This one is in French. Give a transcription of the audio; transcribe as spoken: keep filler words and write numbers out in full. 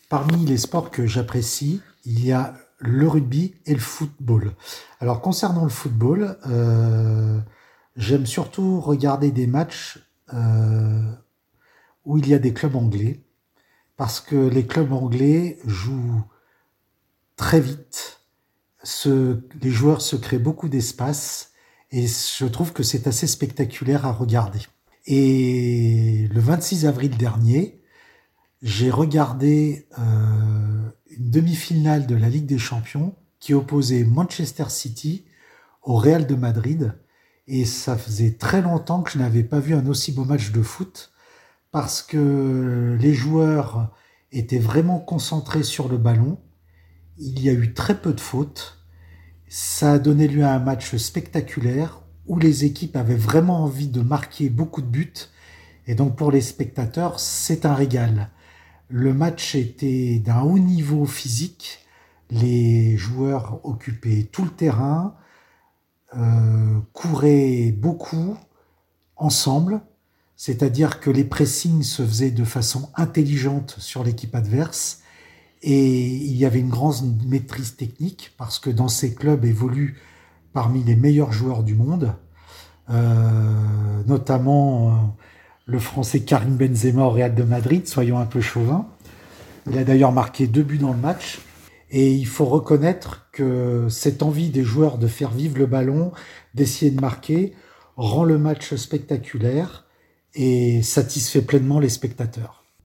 Parmi les sports que j'apprécie, il y a le rugby et le football. Alors concernant le football, euh, j'aime surtout regarder des matchs euh, où il y a des clubs anglais, parce que les clubs anglais jouent très vite, se, les joueurs se créent beaucoup d'espace, et je trouve que c'est assez spectaculaire à regarder. Et le vingt-six avril dernier, j'ai regardé euh, une demi-finale de la Ligue des Champions qui opposait Manchester City au Real de Madrid. Et ça faisait très longtemps que je n'avais pas vu un aussi beau match de foot parce que les joueurs étaient vraiment concentrés sur le ballon. Il y a eu très peu de fautes. Ça a donné lieu à un match spectaculaire où les équipes avaient vraiment envie de marquer beaucoup de buts. Et donc pour les spectateurs, c'est un régal. Le match était d'un haut niveau physique. Les joueurs occupaient tout le terrain, euh, couraient beaucoup ensemble. C'est-à-dire que les pressings se faisaient de façon intelligente sur l'équipe adverse. Et il y avait une grande maîtrise technique parce que dans ces clubs évoluent parmi les meilleurs joueurs du monde, euh, notamment euh, le Français Karim Benzema au Real de Madrid, soyons un peu chauvins. Il a d'ailleurs marqué deux buts dans le match. Et il faut reconnaître que cette envie des joueurs de faire vivre le ballon, d'essayer de marquer, rend le match spectaculaire et satisfait pleinement les spectateurs.